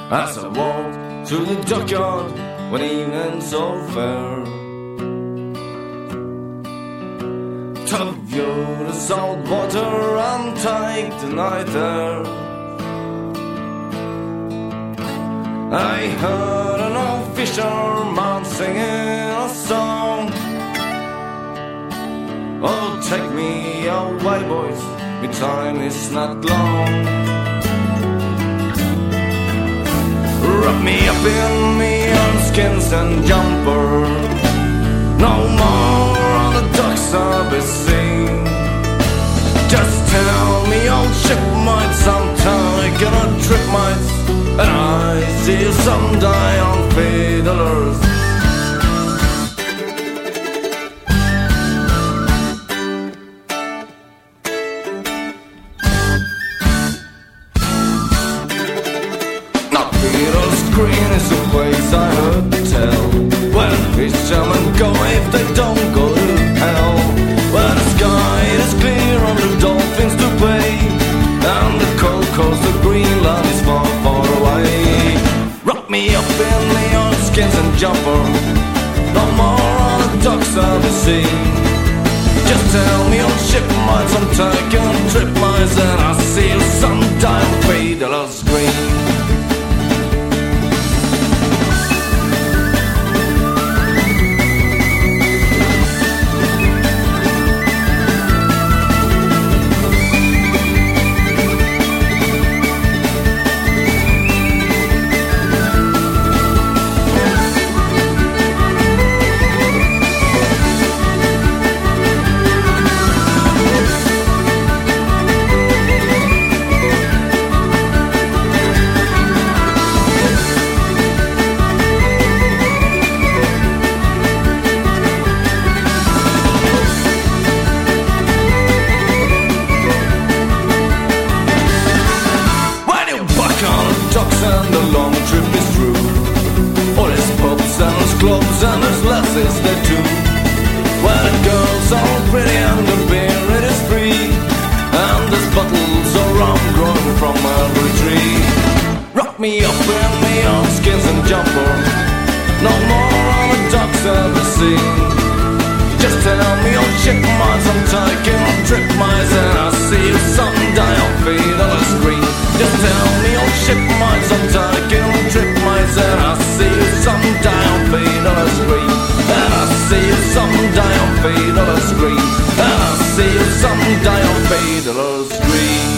as I walked through the dockyard one evening so fair. Tub you the salt water and take the night there. I heard an old fisherman singing a song. Oh, take me away, boys, my time is not long. Wrap me up in me own skins and jumper. No more on the docks I'll be seen. Just tell me, old shipmates, I'm taking a trip, mates, and I see you someday on Fiddlers. Now Fiddlers Green is the place I heard tell. Where the fishermen go if they don't go to hell. Where the sky is clear and the dolphins to play, and the cold coast of Greenland is far, far away. Wrap me up in the old skins and jumper. No more on the docks I'll be seen. Just tell me, old shipmates, I'm taking a trip, mates, and I'll see you someday on Fiddlers Green. And the long trip is through. All his pubs and his clubs and his lasses they do. Where the girls are pretty and the beer it is free, and there's bottles of rum growing from every tree. Rock me up in me own skins and jumper. No more on the docks of the sea. Just tell me, old shipmates, I'm taking a trip, mates, and I'll see you someday on Fiddlers Green. Just tell me, old shipmates, I'm taking a trip, mates, and I'll see you someday on Fiddlers Green. And I'll see you someday on Fiddlers Green. And I'll see you someday on Fiddlers Green.